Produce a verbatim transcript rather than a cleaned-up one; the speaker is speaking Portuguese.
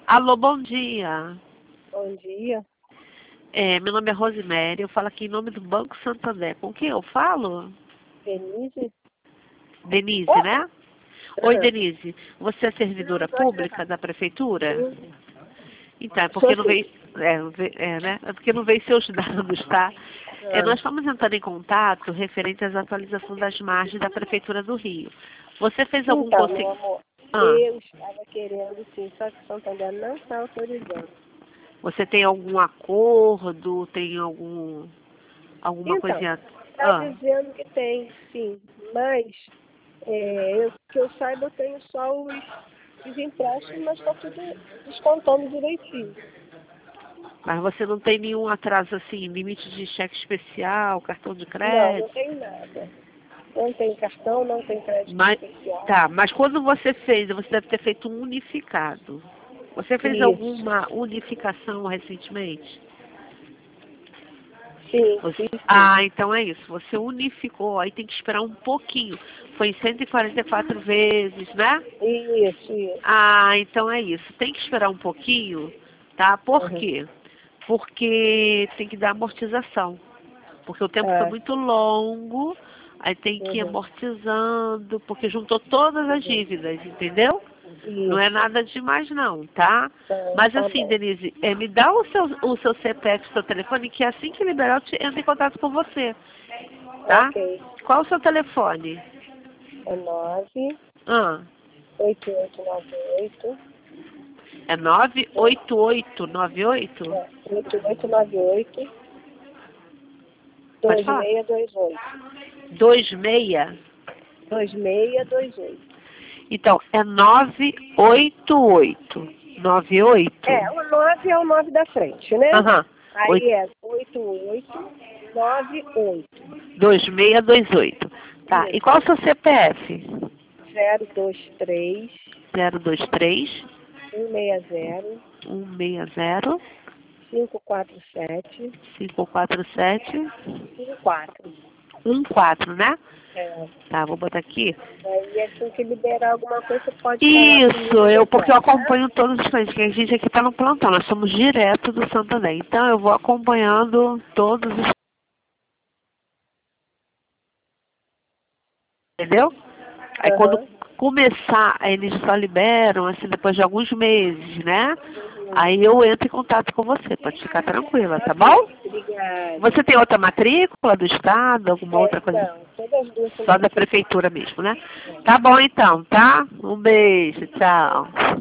Alô, bom dia. Bom dia. É, meu nome é Rosemary, eu falo aqui em nome do Banco Santander. Com quem eu falo? Denise? Denise, Oh. né? Oi, Denise. Você é servidora pública da prefeitura? Sim. Então, é porque Sou não sim. veio, é, ve- é, né? É porque não veio seus dados, tá? É, nós estamos entrando em contato referente às atualizações das margens da Prefeitura do Rio. Você fez algum Então, meu conselho? amor, Ah, eu estava querendo sim, só que Santander não está autorizando. você tem algum acordo? Tem algum alguma Então, coisinha? está Ah, dizendo que tem, sim, mas é, eu, que eu saiba, eu tenho só os, os empréstimos, mas está tudo descontando direitinho. mas você não tem nenhum atraso assim, limite de cheque especial, cartão de Não, não crédito? tem nada. Não tem cartão, não tem crédito Mas, especial. tá, mas quando você fez, você deve ter feito um unificado. Você fez Isso. alguma unificação recentemente? Sim, Você- sim, sim. Ah, então é isso. Você unificou, aí tem que esperar um pouquinho. Foi em cento e quarenta e quatro vezes, né? Isso, isso. Ah, então é isso. Tem que esperar um pouquinho, tá? Por Uhum. quê? Porque tem que dar amortização. Porque o tempo foi Tá. muito longo, aí tem que ir Uhum. amortizando, porque juntou todas as Uhum. dívidas, entendeu? Não é Isso. nada demais não, tá? Tá, Mas tá assim, bom. Denise, é, me dá o seu, o seu C P F, o seu telefone, que assim que liberar eu te, entro em contato com você, tá? Ok. Qual o seu telefone? É nove Ah, oito oito nove oito é nove oito oito nove oito? é, oito oito nove oito Pode dois falar? seis dois oito. Dois meia. dois seis dois oito. Então, é nove oito oito nove oito. É, o nove é o nove da frente, né? Aham. Aí é oito oito nove oito. dois seis dois oito. Tá, e Isso. qual o seu C P F? zero dois três zero dois três um seis zero um seis zero cinco quatro sete cinco quatro sete um quatro. um quatro, né? É. Tá, vou botar aqui. Aí assim que liberar alguma coisa, você pode falar Isso, comigo eu porque eu depois, tá? acompanho todos os clientes, que a gente aqui está no plantão, nós somos direto do Santander. Então eu vou acompanhando todos os. Entendeu? Aí quando Aham. começar, aí eles só liberam, assim, depois de alguns meses, né? Uhum. Aí eu entro em contato com você, pode ficar tranquila, tá bom? Ok, obrigada. Você tem outra matrícula do Estado, alguma outra É, coisa? não, todas as duas são da Só da prefeitura. prefeitura mesmo, né? É. Tá bom então, tá? Um beijo, tchau.